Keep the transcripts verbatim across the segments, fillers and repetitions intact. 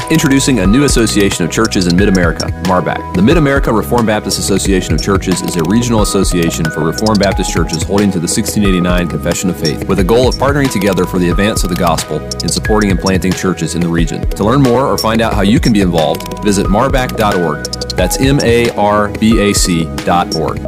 Introducing a new association of churches in Mid-America, MARBAC. The Mid-America Reformed Baptist Association of Churches is a regional association for Reformed Baptist churches holding to the sixteen eighty-nine Confession of Faith, with a goal of partnering together for the advance of the gospel in supporting and planting churches in the region. To learn more or find out how you can be involved, visit marbac dot org. That's M A R B A C dot org.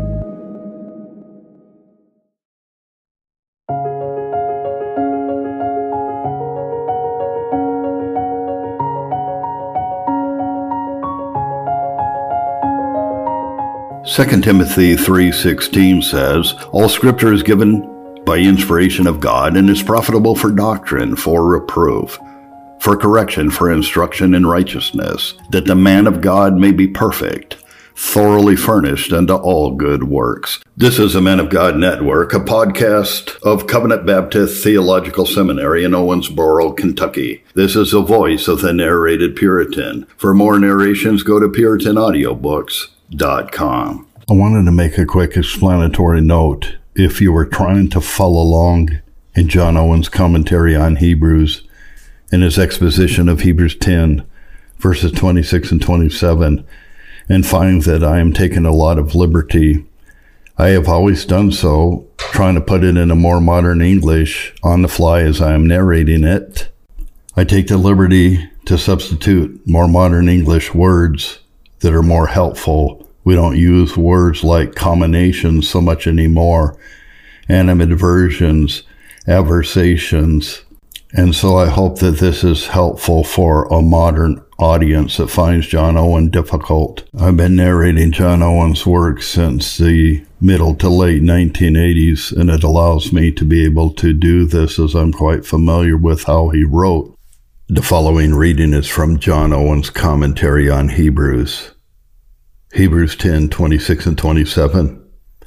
Second Timothy three sixteen says, "All Scripture is given by inspiration of God and is profitable for doctrine, for reproof, for correction, for instruction in righteousness, that the man of God may be perfect, thoroughly furnished unto all good works." This is a Man of God Network, a podcast of Covenant Baptist Theological Seminary in Owensboro, Kentucky. This is the voice of the narrated Puritan. For more narrations, go to puritan audiobooks dot com. I wanted to make a quick explanatory note. If you were trying to follow along in John Owen's commentary on Hebrews, in his exposition of Hebrews ten, verses twenty-six and twenty-seven, and find that I am taking a lot of liberty, I have always done so, trying to put it in a more modern English on the fly as I am narrating it. I take the liberty to substitute more modern English words that are more helpful. We don't use words like combinations so much anymore, animadversions, aversations. And so I hope that this is helpful for a modern audience that finds John Owen difficult. I've been narrating John Owen's work since the middle to late nineteen eighties, and it allows me to be able to do this as I'm quite familiar with how he wrote. The following reading is from John Owen's commentary on Hebrews. Hebrews ten, twenty-six and twenty-seven.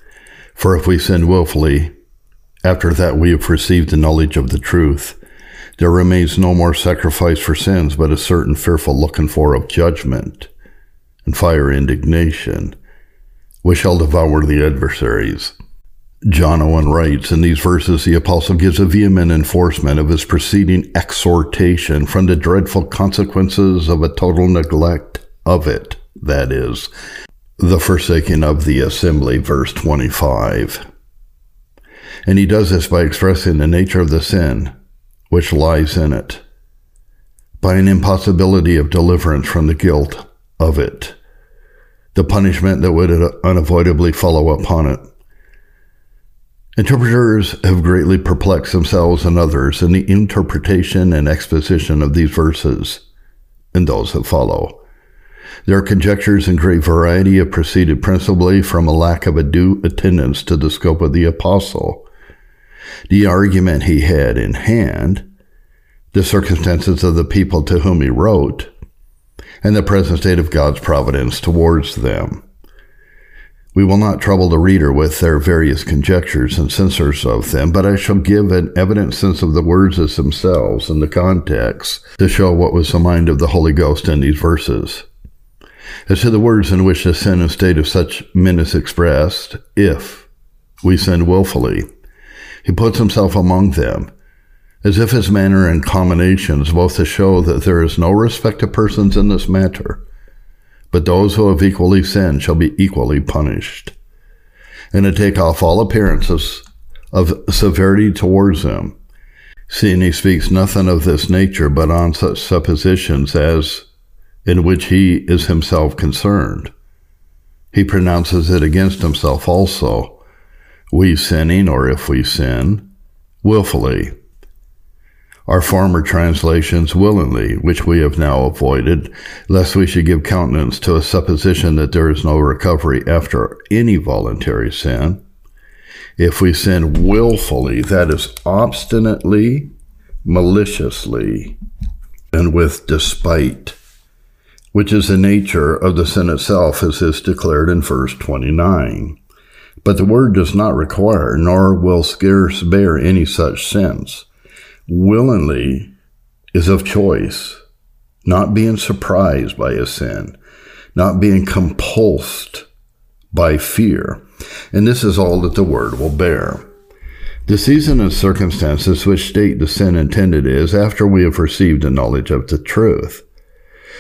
"For if we sin willfully, after that we have received the knowledge of the truth, there remains no more sacrifice for sins, but a certain fearful looking for of judgment and fire indignation, which shall devour the adversaries." John Owen writes, in these verses the apostle gives a vehement enforcement of his preceding exhortation from the dreadful consequences of a total neglect of it. That is, the forsaking of the assembly, verse twenty-five. And he does this by expressing the nature of the sin which lies in it, by an impossibility of deliverance from the guilt of it, the punishment that would unavoidably follow upon it. Interpreters have greatly perplexed themselves and others in the interpretation and exposition of these verses and those that follow. Their conjectures in great variety have proceeded principally from a lack of a due attendance to the scope of the apostle, the argument he had in hand, the circumstances of the people to whom he wrote, and the present state of God's providence towards them. We will not trouble the reader with their various conjectures and censors of them, but I shall give an evident sense of the words as themselves and the context to show what was the mind of the Holy Ghost in these verses. As to the words in which the sin and state of such men is expressed, if we sin willfully, he puts himself among them, as if his manner and combinations both to show that there is no respect of persons in this matter, but those who have equally sinned shall be equally punished, and to take off all appearances of severity towards them, seeing he speaks nothing of this nature but on such suppositions as in which he is himself concerned. He pronounces it against himself also, we sinning, or if we sin, willfully. Our former translations, willingly, which we have now avoided, lest we should give countenance to a supposition that there is no recovery after any voluntary sin. If we sin willfully, that is obstinately, maliciously, and with despite, which is the nature of the sin itself, as is declared in verse twenty-nine. But the word does not require, nor will scarce bear any such sense. Willingly is of choice, not being surprised by a sin, not being compulsed by fear. And this is all that the word will bear. The season and circumstances which state the sin intended is after we have received the knowledge of the truth.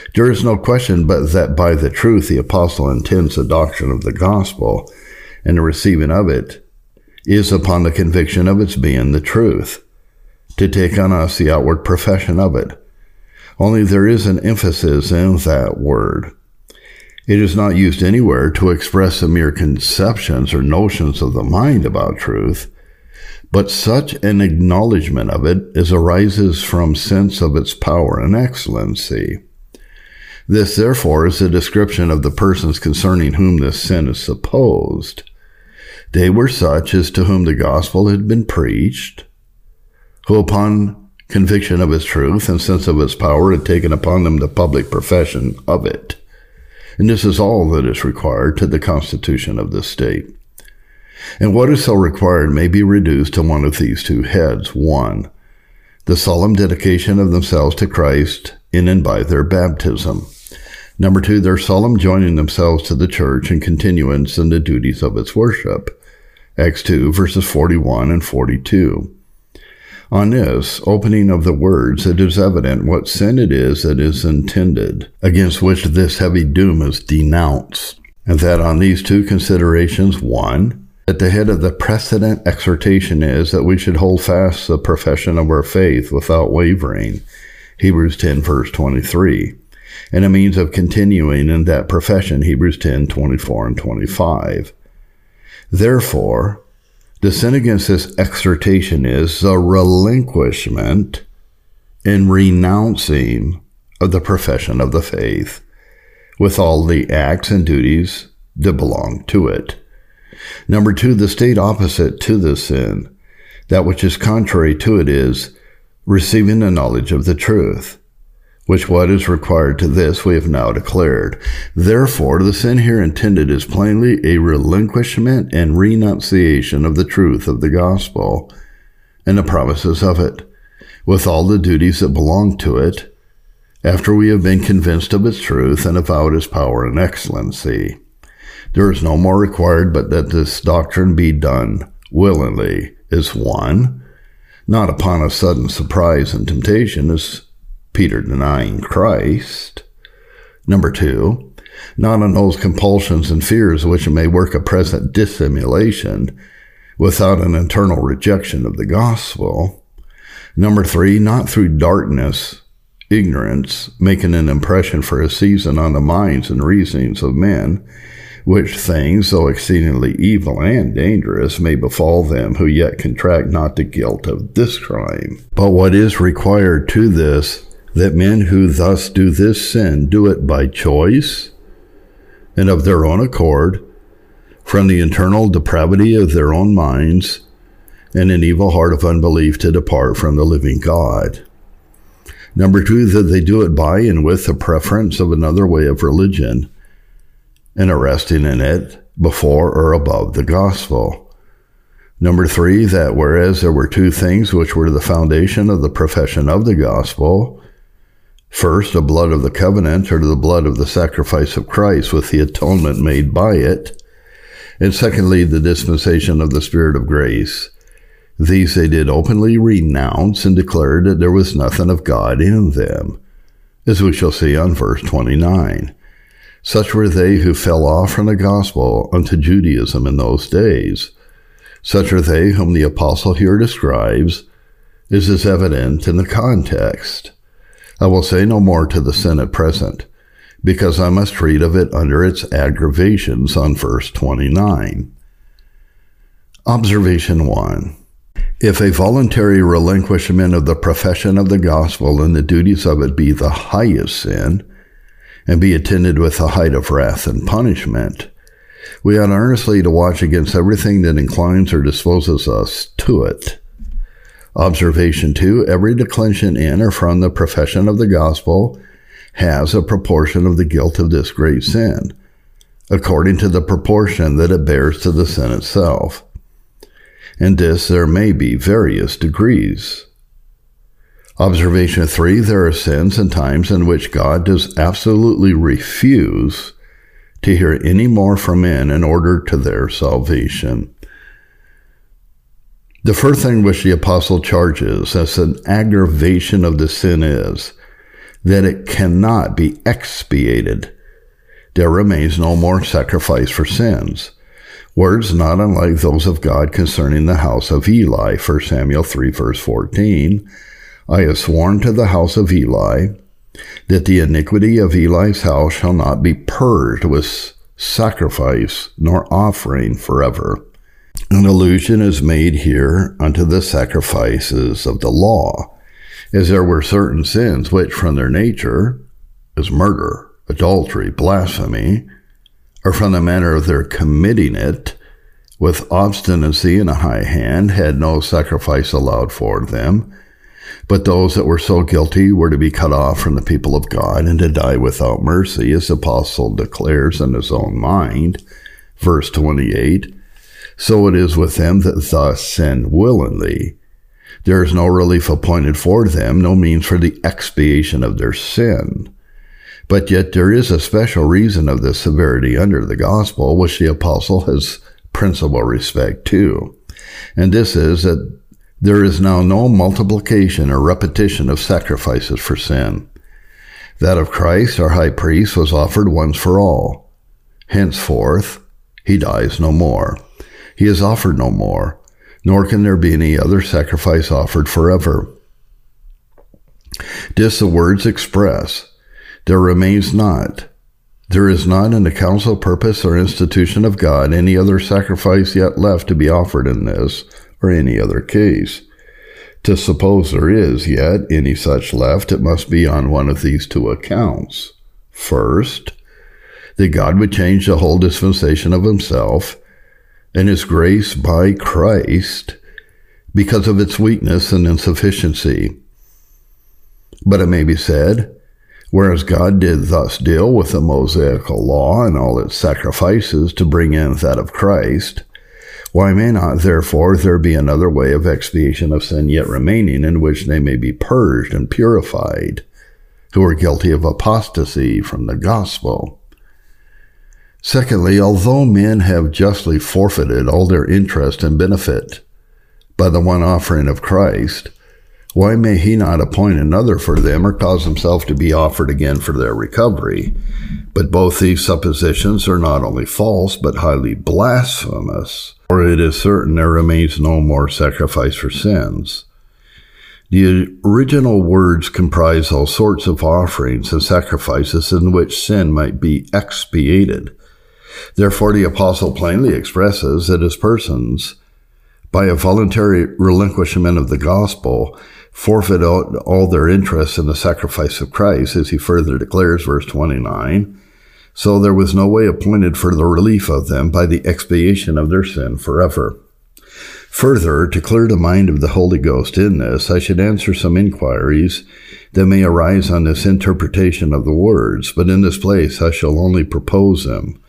There is no question but that by the truth the apostle intends the doctrine of the gospel, and the receiving of it is upon the conviction of its being the truth, to take on us the outward profession of it. Only there is an emphasis in that word. It is not used anywhere to express the mere conceptions or notions of the mind about truth, but such an acknowledgement of it as arises from sense of its power and excellency. This, therefore, is a description of the persons concerning whom this sin is supposed. They were such as to whom the gospel had been preached, who upon conviction of its truth and sense of its power had taken upon them the public profession of it. And this is all that is required to the constitution of the state. And what is so required may be reduced to one of these two heads. One, the solemn dedication of themselves to Christ in and by their baptism. Number two, their solemn joining themselves to the church and continuance in the duties of its worship. Acts two, verses forty-one and forty-two. On this opening of the words, it is evident what sin it is that is intended, against which this heavy doom is denounced, and that on these two considerations, one, at the head of the precedent exhortation is that we should hold fast the profession of our faith without wavering, Hebrews ten, verse twenty-three, and a means of continuing in that profession, Hebrews ten, twenty-four and twenty-five. Therefore, the sin against this exhortation is the relinquishment and renouncing of the profession of the faith, with all the acts and duties that belong to it. Number two, the state opposite to the sin, that which is contrary to it, is receiving the knowledge of the truth, which what is required to this we have now declared. Therefore, the sin here intended is plainly a relinquishment and renunciation of the truth of the gospel and the promises of it, with all the duties that belong to it, after we have been convinced of its truth and avowed its power and excellency. There is no more required but that this doctrine be done willingly, is one, not upon a sudden surprise and temptation, as Peter denying Christ. Number two, not on those compulsions and fears which may work a present dissimulation without an internal rejection of the gospel. Number three, not through darkness, ignorance, making an impression for a season on the minds and reasonings of men, which things, though exceedingly evil and dangerous, may befall them who yet contract not the guilt of this crime. But what is required to this, that men who thus do this sin do it by choice and of their own accord, from the internal depravity of their own minds and an evil heart of unbelief to depart from the living God. Number two, that they do it by and with the preference of another way of religion and a resting in it before or above the gospel. Number three, that whereas there were two things which were the foundation of the profession of the gospel, first, the blood of the covenant, or the blood of the sacrifice of Christ with the atonement made by it, and secondly, the dispensation of the Spirit of grace. These they did openly renounce and declared that there was nothing of God in them, as we shall see on verse twenty-nine. Such were they who fell off from the gospel unto Judaism in those days. Such are they whom the apostle here describes, as is evident in the context. I will say no more to the sin at present, because I must treat of it under its aggravations on verse twenty-nine. Observation one. If a voluntary relinquishment of the profession of the gospel and the duties of it be the highest sin, and be attended with the height of wrath and punishment, we ought earnestly to watch against everything that inclines or disposes us to it. Observation two, every declension in or from the profession of the gospel has a proportion of the guilt of this great sin, according to the proportion that it bears to the sin itself. In this there may be various degrees. Observation three, there are sins and times in which God does absolutely refuse to hear any more from men in order to their salvation. The first thing which the apostle charges as an aggravation of the sin is that it cannot be expiated. There remains no more sacrifice for sins. Words not unlike those of God concerning the house of Eli, First Samuel three, verse fourteen. I have sworn to the house of Eli that the iniquity of Eli's house shall not be purged with sacrifice nor offering forever. An allusion is made here unto the sacrifices of the law, as there were certain sins which from their nature, as murder, adultery, blasphemy, or from the manner of their committing it, with obstinacy and a high hand, had no sacrifice allowed for them, but those that were so guilty were to be cut off from the people of God and to die without mercy, as the apostle declares in his own mind, verse twenty-eight. So it is with them that thus sin willingly. There is no relief appointed for them, no means for the expiation of their sin. But yet there is a special reason of this severity under the gospel, which the apostle has principal respect to. And this is that there is now no multiplication or repetition of sacrifices for sin. That of Christ, our high priest, was offered once for all. Henceforth, he dies no more. He is offered no more, nor can there be any other sacrifice offered forever. This the words express. There remains not. There is not in the counsel, purpose, or institution of God any other sacrifice yet left to be offered in this or any other case. To suppose there is yet any such left, it must be on one of these two accounts. First, that God would change the whole dispensation of himself and his grace by Christ because of its weakness and insufficiency. But it may be said, whereas God did thus deal with the Mosaical law and all its sacrifices to bring in that of Christ, why may not, therefore, there be another way of expiation of sin yet remaining, in which they may be purged and purified, who are guilty of apostasy from the gospel? Secondly, although men have justly forfeited all their interest and benefit by the one offering of Christ, why may he not appoint another for them or cause himself to be offered again for their recovery? But both these suppositions are not only false, but highly blasphemous. For it is certain there remains no more sacrifice for sins. The original words comprise all sorts of offerings and sacrifices in which sin might be expiated. Therefore the apostle plainly expresses that his persons, by a voluntary relinquishment of the gospel, forfeit all their interest in the sacrifice of Christ, as he further declares, verse twenty-nine. So there was no way appointed for the relief of them by the expiation of their sin forever. Further, to clear the mind of the Holy Ghost in this, I should answer some inquiries that may arise on this interpretation of the words, but in this place I shall only propose them.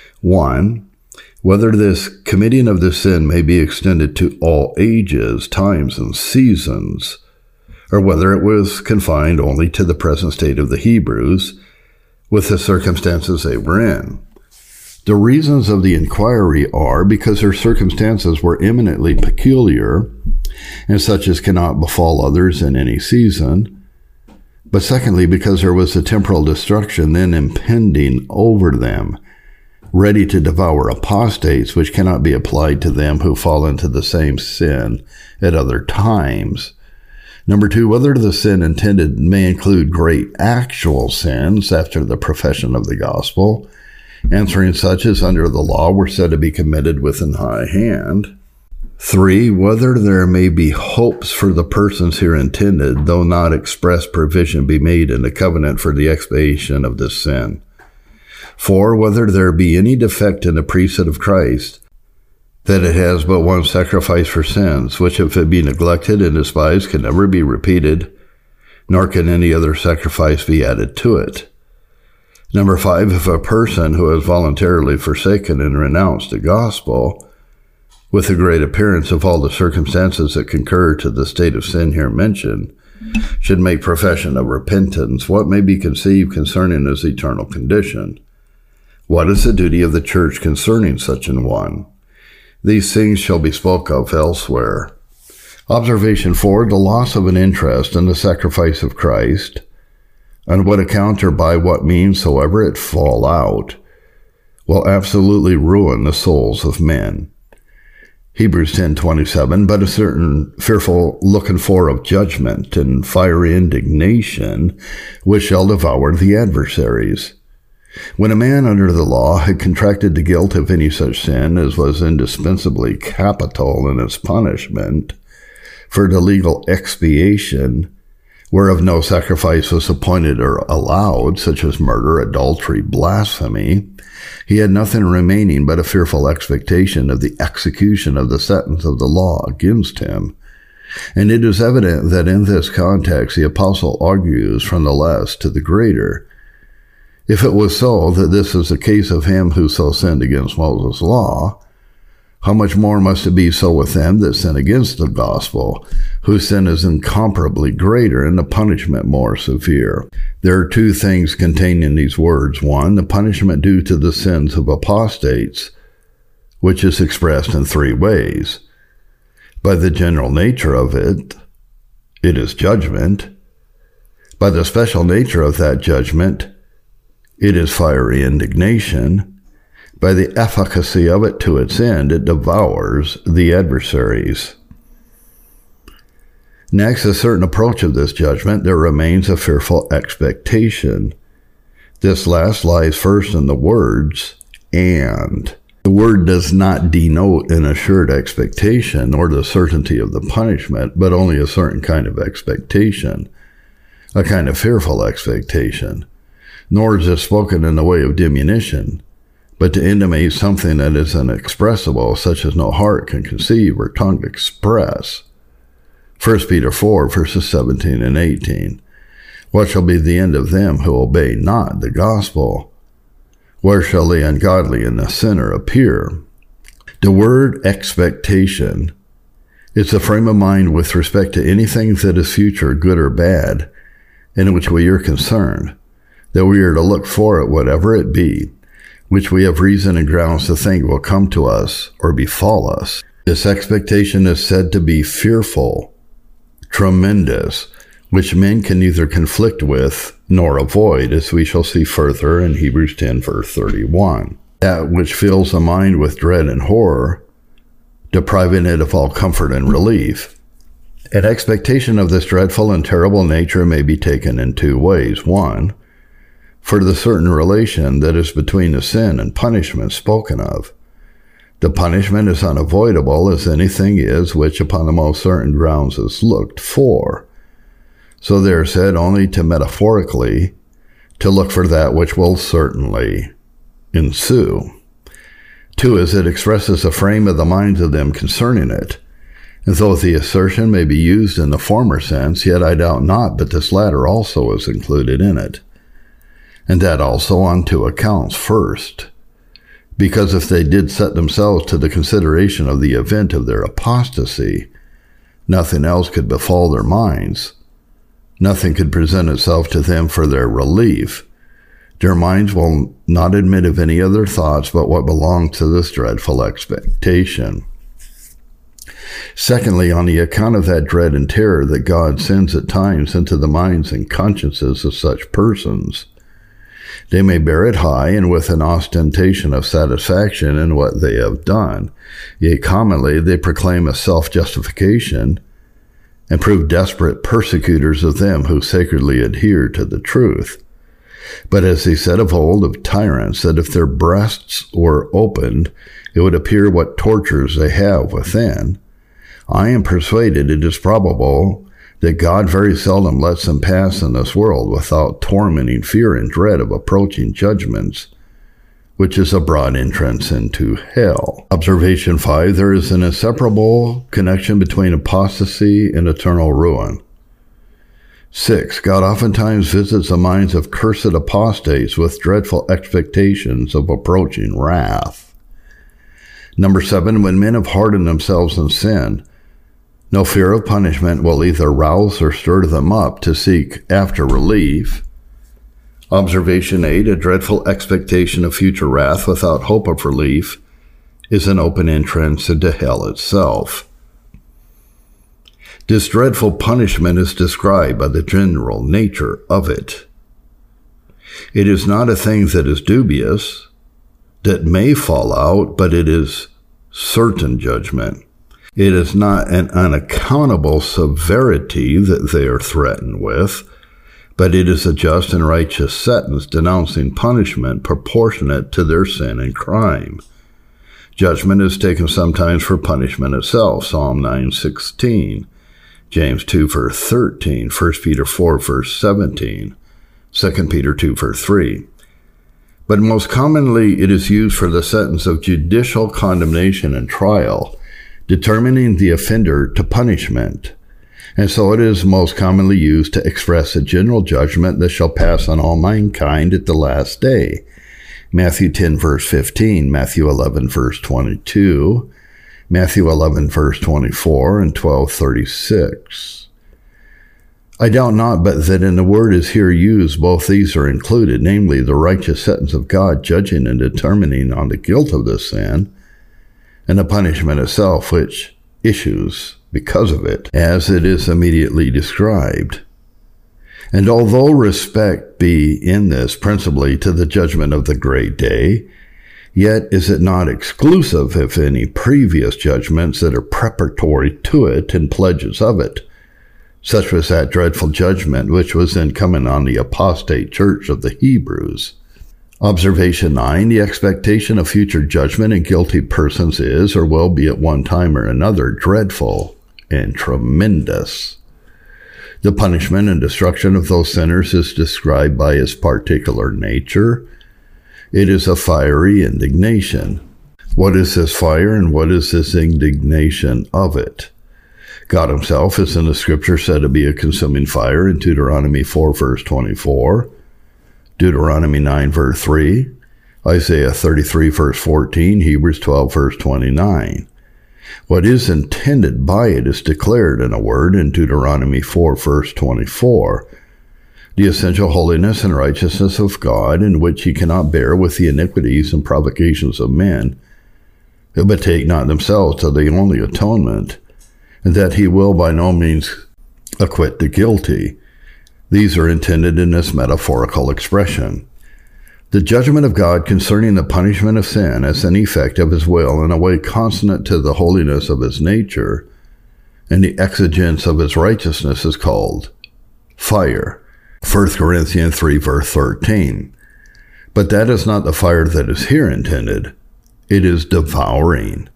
One, whether this committing of the sin may be extended to all ages, times, and seasons, or whether it was confined only to the present state of the Hebrews, with the circumstances they were in. The reasons of the inquiry are because their circumstances were eminently peculiar, and such as cannot befall others in any season, but secondly, because there was a temporal destruction then impending over them, ready to devour apostates, which cannot be applied to them who fall into the same sin at other times. Number two, whether the sin intended may include great actual sins after the profession of the gospel, answering such as under the law were said to be committed with an high hand. Three, whether there may be hopes for the persons here intended, though not express provision be made in the covenant for the expiation of this sin. Four, whether there be any defect in the priesthood of Christ, that it has but one sacrifice for sins, which if it be neglected and despised can never be repeated, nor can any other sacrifice be added to it. Number five, if a person who has voluntarily forsaken and renounced the gospel, with the great appearance of all the circumstances that concur to the state of sin here mentioned, should make profession of repentance, what may be conceived concerning his eternal condition? What is the duty of the church concerning such an one? These things shall be spoke of elsewhere. Observation four, the loss of an interest in the sacrifice of Christ, on what account or by what means soever it fall out, will absolutely ruin the souls of men. Hebrews ten twenty-seven, but a certain fearful looking for of judgment and fiery indignation, which shall devour the adversaries. When a man under the law had contracted the guilt of any such sin as was indispensably capital in its punishment, for the legal expiation, whereof no sacrifice was appointed or allowed, such as murder, adultery, blasphemy, he had nothing remaining but a fearful expectation of the execution of the sentence of the law against him. And it is evident that in this context the apostle argues from the less to the greater. If it was so that this is the case of him who so sinned against Moses' law, how much more must it be so with them that sin against the gospel, whose sin is incomparably greater and the punishment more severe? There are two things contained in these words. One, the punishment due to the sins of apostates, which is expressed in three ways. By the general nature of it, it is judgment. By the special nature of that judgment, it is fiery indignation. By the efficacy of it to its end, it devours the adversaries. Next, a certain approach of this judgment, there remains a fearful expectation. This last lies first in the words, and. The word does not denote an assured expectation or the certainty of the punishment, but only a certain kind of expectation, a kind of fearful expectation. Nor is it spoken in the way of diminution, but to intimate something that is inexpressible, such as no heart can conceive or tongue express. First Peter four, verses seventeen and eighteen. What shall be the end of them who obey not the gospel? Where shall the ungodly and the sinner appear? The word expectation is a frame of mind with respect to anything that is future, good or bad, in which we are concerned, that we are to look for it, whatever it be, which we have reason and grounds to think will come to us or befall us. This expectation is said to be fearful, tremendous, which men can neither conflict with nor avoid, as we shall see further in Hebrews ten, verse thirty-one. That which fills the mind with dread and horror, depriving it of all comfort and relief. An expectation of this dreadful and terrible nature may be taken in two ways. One, for the certain relation that is between the sin and punishment spoken of. The punishment is unavoidable, as anything is which upon the most certain grounds is looked for. So they are said only to metaphorically to look for that which will certainly ensue. Two, as it expresses a frame of the minds of them concerning it. And though the assertion may be used in the former sense, yet I doubt not but this latter also is included in it. And that also on two accounts. First, because if they did set themselves to the consideration of the event of their apostasy, nothing else could befall their minds. Nothing could present itself to them for their relief. Their minds will not admit of any other thoughts but what belong to this dreadful expectation. Secondly, on the account of that dread and terror that God sends at times into the minds and consciences of such persons, they may bear it high and with an ostentation of satisfaction in what they have done. Yea, commonly they proclaim a self-justification and prove desperate persecutors of them who sacredly adhere to the truth. But as they said of old of tyrants, that if their breasts were opened, it would appear what tortures they have within, I am persuaded it is probable that God very seldom lets them pass in this world without tormenting fear and dread of approaching judgments, which is a broad entrance into hell. Observation five, there is an inseparable connection between apostasy and eternal ruin. Six, God oftentimes visits the minds of cursed apostates with dreadful expectations of approaching wrath. Number seven, when men have hardened themselves in sin, no fear of punishment will either rouse or stir them up to seek after relief. Observation eight, a dreadful expectation of future wrath without hope of relief is an open entrance into hell itself. This dreadful punishment is described by the general nature of it. It is not a thing that is dubious, that may fall out, but it is certain judgment. It is not an unaccountable severity that they are threatened with, but it is a just and righteous sentence denouncing punishment proportionate to their sin and crime. Judgment is taken sometimes for punishment itself, Psalm nine sixteen, James two verse thirteen, First Peter four verse seventeen, Second Peter two verse three. But most commonly it is used for the sentence of judicial condemnation and trial, determining the offender to punishment. And so it is most commonly used to express a general judgment that shall pass on all mankind at the last day. Matthew ten verse fifteen, Matthew eleven verse twenty-two, Matthew eleven verse twenty-four, and twelve thirty-six. I doubt not but that in the word is here used both these are included, namely the righteous sentence of God judging and determining on the guilt of this sin, and the punishment itself which issues because of it, as it is immediately described. And although respect be in this principally to the judgment of the great day, yet is it not exclusive of any previous judgments that are preparatory to it and pledges of it. Such was that dreadful judgment which was then coming on the apostate church of the Hebrews. Observation nine, the expectation of future judgment in guilty persons is, or will be at one time or another, dreadful and tremendous. The punishment and destruction of those sinners is described by its particular nature. It is a fiery indignation. What is this fire and what is this indignation of it? God himself is in the scripture said to be a consuming fire in Deuteronomy four verse twenty-four, Deuteronomy nine verse three, Isaiah thirty-three verse fourteen, Hebrews twelve verse twenty-nine. What is intended by it is declared in a word in Deuteronomy four verse twenty-four, the essential holiness and righteousness of God, in which he cannot bear with the iniquities and provocations of men, who betake not themselves to the only atonement, and that he will by no means acquit the guilty. These are intended in this metaphorical expression. The judgment of God concerning the punishment of sin as an effect of his will in a way consonant to the holiness of his nature and the exigence of his righteousness is called fire. First Corinthians three verse thirteen. But that is not the fire that is here intended. It is devouring,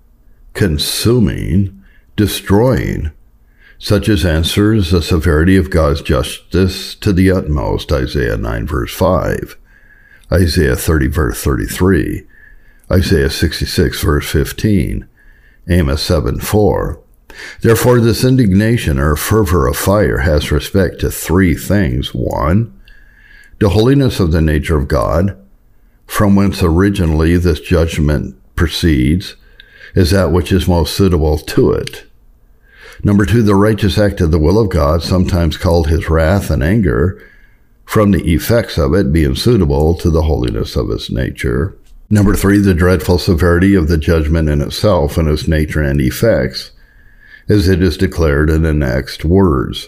consuming, destroying, such as answers the severity of God's justice to the utmost, Isaiah nine verse five, Isaiah thirty verse thirty-three, Isaiah sixty-six verse fifteen, Amos seven four. Therefore this indignation or fervor of fire has respect to three things. One, the holiness of the nature of God, from whence originally this judgment proceeds, is that which is most suitable to it. Number two, the righteous act of the will of God, sometimes called his wrath and anger, from the effects of it being suitable to the holiness of his nature. Number three, the dreadful severity of the judgment in itself and its nature and effects, as it is declared in the next words.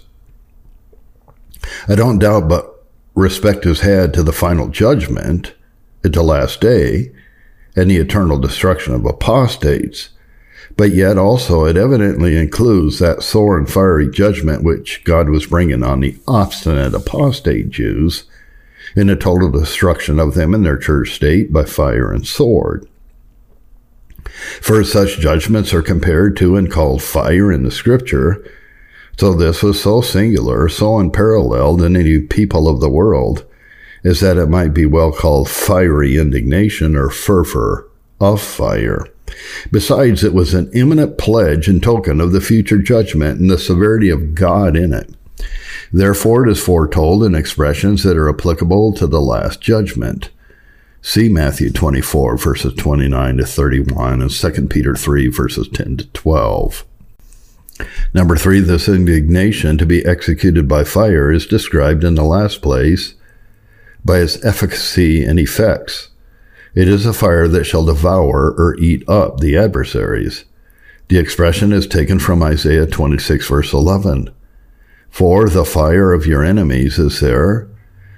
I don't doubt but respect is had to the final judgment at the last day and the eternal destruction of apostates, but yet also it evidently includes that sore and fiery judgment which God was bringing on the obstinate apostate Jews in the total destruction of them in their church state by fire and sword. For such judgments are compared to and called fire in the scripture, so this was so singular, so unparalleled in any people of the world, is that it might be well called fiery indignation or fervor of fire. Besides, it was an imminent pledge and token of the future judgment and the severity of God in it. Therefore, it is foretold in expressions that are applicable to the last judgment. See Matthew twenty-four, verses twenty-nine to thirty-one, and Second Peter three, verses ten to twelve. Number three, this indignation to be executed by fire is described in the last place by its efficacy and effects. It is a fire that shall devour or eat up the adversaries. The expression is taken from Isaiah twenty-six, verse eleven. For the fire of your enemies is there,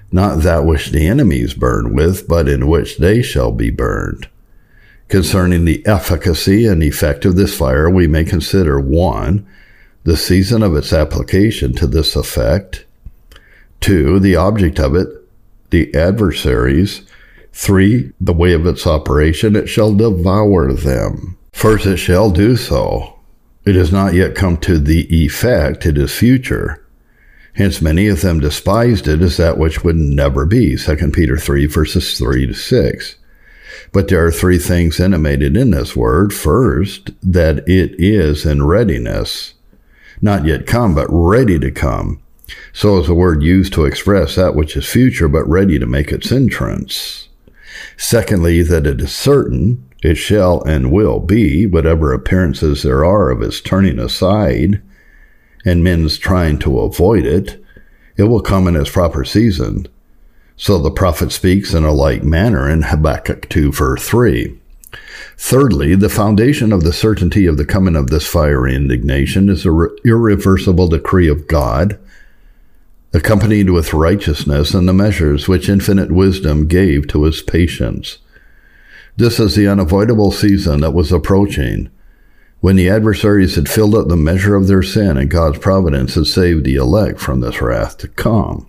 not that which the enemies burn with, but in which they shall be burned. Concerning the efficacy and effect of this fire, we may consider one, the season of its application to this effect; two, the object of it, the adversaries; three, the way of its operation, it shall devour them. First, it shall do so. It has not yet come to the effect, it is future. Hence many of them despised it as that which would never be. Second Peter three, verses three to six. But there are three things intimated in this word. First, that it is in readiness, not yet come, but ready to come. So is a word used to express that which is future, but ready to make its entrance. Secondly, that it is certain, it shall and will be, whatever appearances there are of its turning aside, and men's trying to avoid it, it will come in its proper season. So the prophet speaks in a like manner in Habakkuk two, verse three. Thirdly, the foundation of the certainty of the coming of this fiery indignation is an irreversible decree of God, accompanied with righteousness and the measures which infinite wisdom gave to his patience. This is the unavoidable season that was approaching, when the adversaries had filled up the measure of their sin, and God's providence had saved the elect from this wrath to come.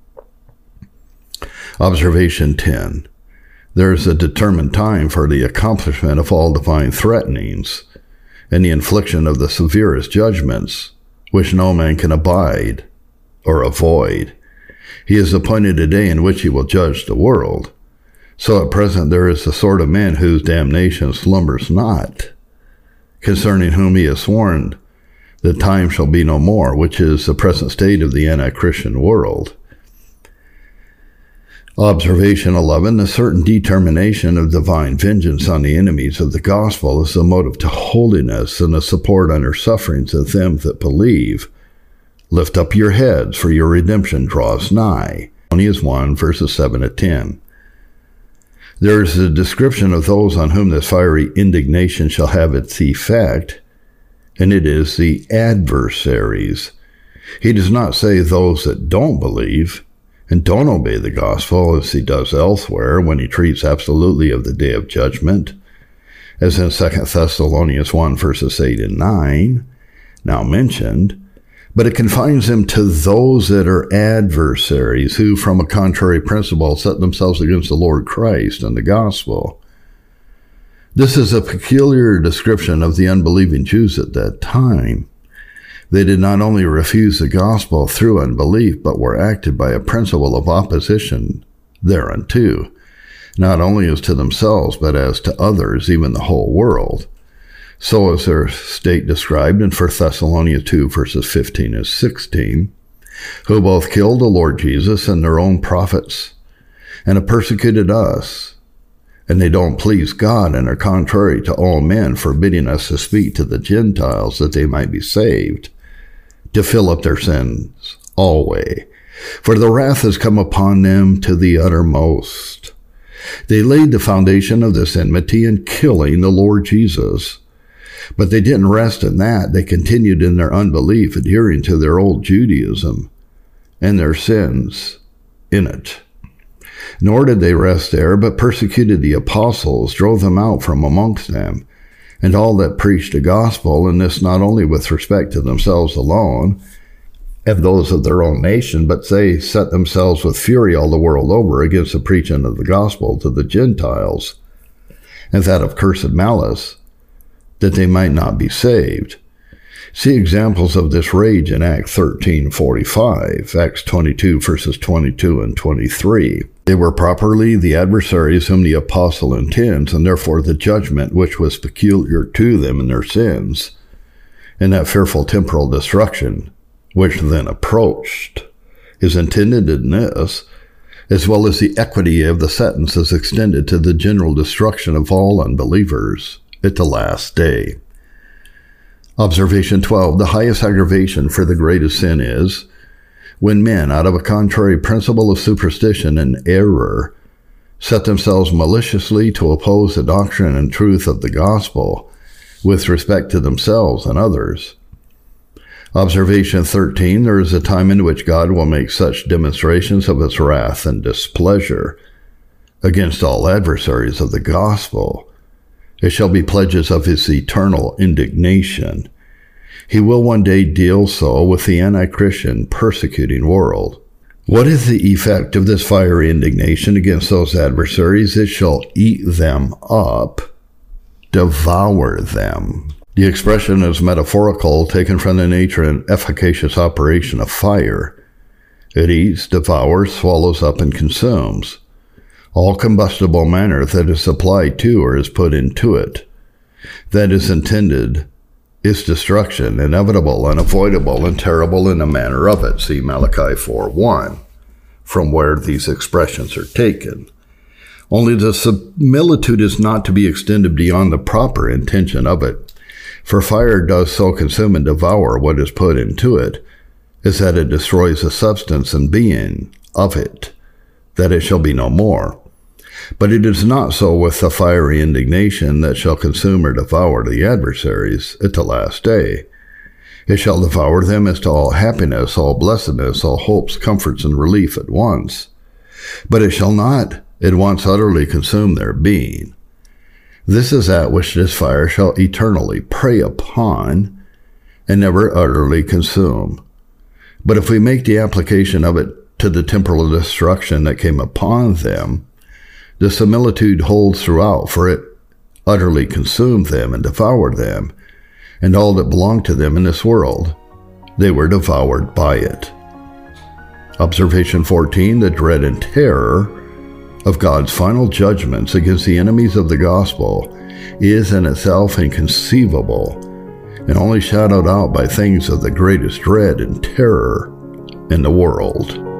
Observation ten. There is a determined time for the accomplishment of all divine threatenings, and the infliction of the severest judgments, which no man can abide or avoid. He has appointed a day in which he will judge the world. So at present there is a sort of man whose damnation slumbers not, concerning whom he has sworn, the time shall be no more, which is the present state of the anti-Christian world. Observation eleven. The certain determination of divine vengeance on the enemies of the gospel is the motive to holiness and the support under sufferings of them that believe. Lift up your heads, for your redemption draws nigh. Thessalonians one, verses seven to ten. There is a description of those on whom this fiery indignation shall have its effect, and it is the adversaries. He does not say those that don't believe and don't obey the gospel, as he does elsewhere when he treats absolutely of the day of judgment, as in Second Thessalonians one, verses eight and nine, now mentioned, but it confines him to those that are adversaries, who from a contrary principle set themselves against the Lord Christ and the gospel. This is a peculiar description of the unbelieving Jews at that time. They did not only refuse the gospel through unbelief, but were acted by a principle of opposition thereunto, not only as to themselves, but as to others, even the whole world. So is their state described in First Thessalonians two, verses fifteen and sixteen, who both killed the Lord Jesus and their own prophets, and have persecuted us. And they don't please God, and are contrary to all men, forbidding us to speak to the Gentiles, that they might be saved, to fill up their sins always. For the wrath has come upon them to the uttermost. They laid the foundation of this enmity in killing the Lord Jesus. But they didn't rest in that. They continued in their unbelief, adhering to their old Judaism and their sins in it. Nor did they rest there, but persecuted the apostles, drove them out from amongst them, and all that preached the gospel, and this not only with respect to themselves alone, and those of their own nation, but they set themselves with fury all the world over against the preaching of the gospel to the Gentiles, and that of cursed malice, that they might not be saved. See examples of this rage in Acts thirteen forty-five, Acts twenty-two, verses twenty-two and twenty-three. They were properly the adversaries whom the apostle intends, and therefore the judgment which was peculiar to them in their sins, and that fearful temporal destruction which then approached, is intended in this, as well as the equity of the sentence is extended to the general destruction of all unbelievers at the last day. Observation twelve. The highest aggravation for the greatest sin is when men, out of a contrary principle of superstition and error, set themselves maliciously to oppose the doctrine and truth of the gospel with respect to themselves and others. Observation thirteen, there is a time in which God will make such demonstrations of his wrath and displeasure against all adversaries of the gospel. It shall be pledges of his eternal indignation. He will one day deal so with the anti-Christian persecuting world. What is the effect of this fiery indignation against those adversaries? It shall eat them up, devour them. The expression is metaphorical, taken from the nature and efficacious operation of fire. It eats, devours, swallows up, and consumes all combustible matter that is applied to or is put into it. That is intended, its destruction, inevitable, unavoidable, and terrible in the manner of it. See Malachi four one, from where these expressions are taken. Only the similitude is not to be extended beyond the proper intention of it. For fire does so consume and devour what is put into it, is that it destroys the substance and being of it, that it shall be no more. But it is not so with the fiery indignation that shall consume or devour the adversaries at the last day. It shall devour them as to all happiness, all blessedness, all hopes, comforts, and relief at once. But it shall not at once utterly consume their being. This is that which this fire shall eternally prey upon and never utterly consume. But if we make the application of it to the temporal destruction that came upon them, the similitude holds throughout, for it utterly consumed them and devoured them, and all that belonged to them in this world. They were devoured by it. Observation fourteen, the dread and terror of God's final judgments against the enemies of the gospel is in itself inconceivable, and only shadowed out by things of the greatest dread and terror in the world.